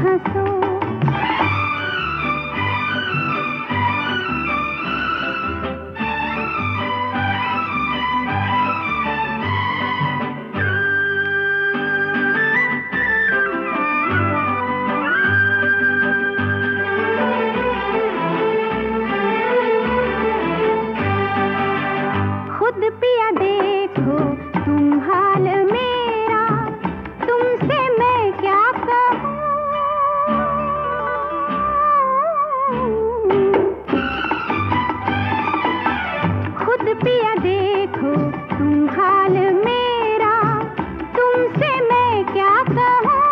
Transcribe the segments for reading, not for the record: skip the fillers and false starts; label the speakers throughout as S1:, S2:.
S1: हंसो। खुद पिया देखो तुम हाल मेरा, तुमसे मैं क्या कहूँ। खुद पिया देखो तुम हाल मेरा, तुमसे मैं क्या कहूँ।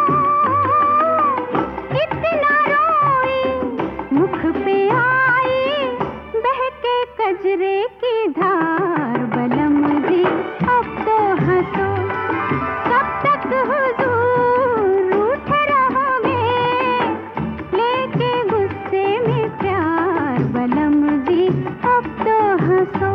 S1: इतना रोई मुख पे आई बहके कजरे की धार। बलम जी अब तो हंसो, कब तक हुजूर रूठे रहोगे लेके गुस्से में प्यार। बलम जी अब तो हंसो।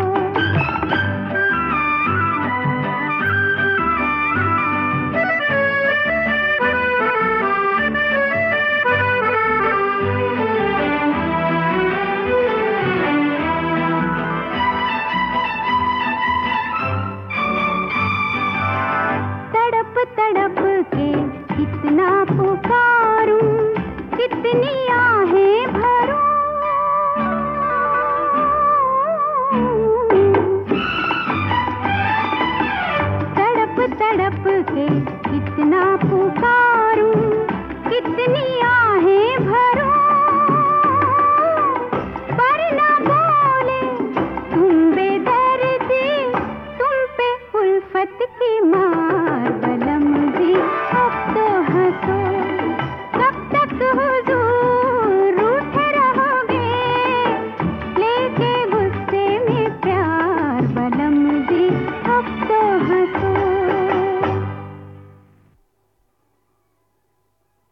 S1: तड़प तड़प के कितना पुकारूं, कितनी आहें भरूं। तड़प तड़प के कितना पुकारूं, कितनी